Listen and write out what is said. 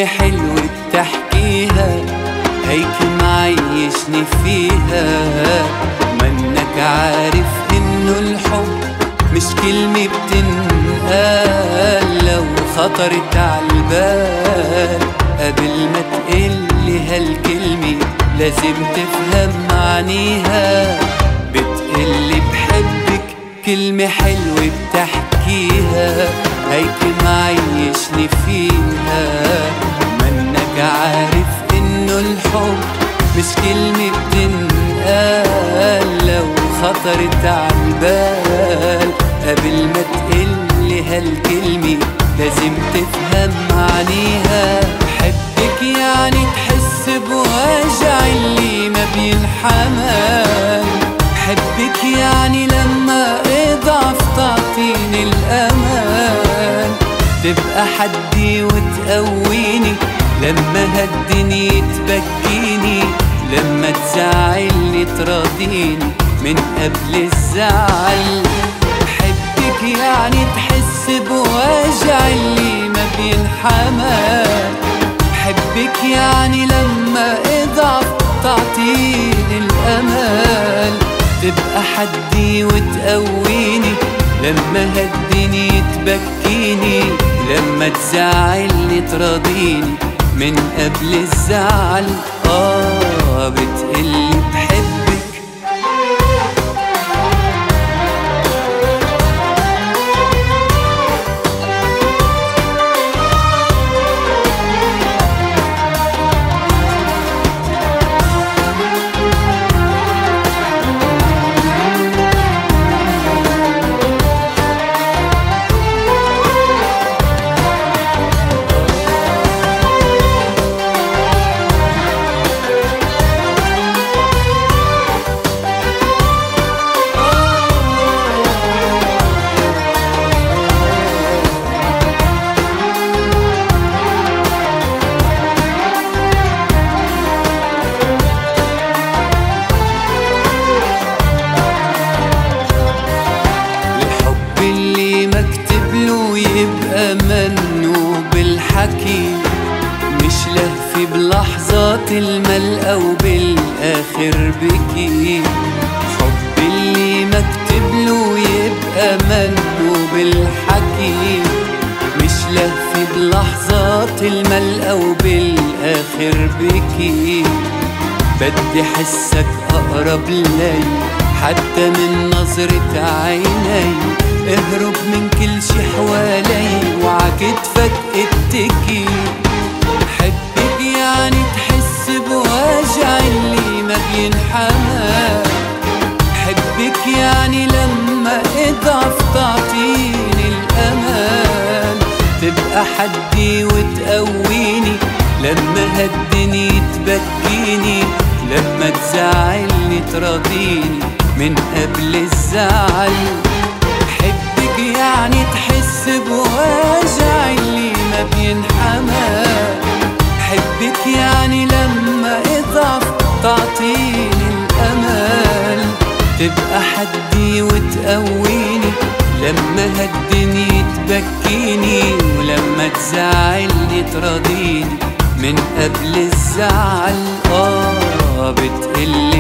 حلو بتحكيها هيك معيشني فيها. منك عارف انه الحب مش كلمة بتنقال، لو خطرت عالبال قبل ما تقلي هالكلمة لازم تفهم معانيها. بتقلي بحبك كلمة حلوة بتحكيها هيك معيشني فيها. منك عارف انه الحب مش كلمة بتنقال، لو خطرت عالبال قبل ما تقلي هالكلمة لازم تفهم معانيها. حبك يعني تحس بوجع اللي ما بينحمل، حبك يعني لما اضعف تعطيني الأمان، تبقى حدي وتقويني لما هالدنيا تبكيني، لما تزعلني تراضيني من قبل الزعل. حبك يعني تحس بوجع اللي ما بينحمل، حبك يعني لما اضعف تعطيني الأمل، تبقى حدي وتقويني لما هالدنيا تبكيني، لما تزعلني تراضيني من قبل الزعل. بتقلي بحبك يبقى منه بالحكي، مش لهفي بلحظات الملء أو بالآخر بكي. حب اللي مكتب له يبقى منه بالحكي، مش لهفي بلحظات الملء أو بالآخر بكي. بدي حسك أقرب لي حتى من نظرة عيني، اهرب من كل شي حوالي وعكتفك اتكي. حبك يعني تحس بوجع اللي ما بينحمل، حبك يعني لما اضعف تعطيني الأمان، تبقى حدي وتقويني لما هالدنيا تبكيني، لما تزعلني تراضيني من قبل الزعل. حبك يعني تحس بوجع اللي ما بينحمل، حبك يعني لما اضعف تعطيني الأمل، تبقى حدي وتقويني لما هالدنيا تبكيني، ولما تزعلني تراضيني من قبل الزعل. بتقلي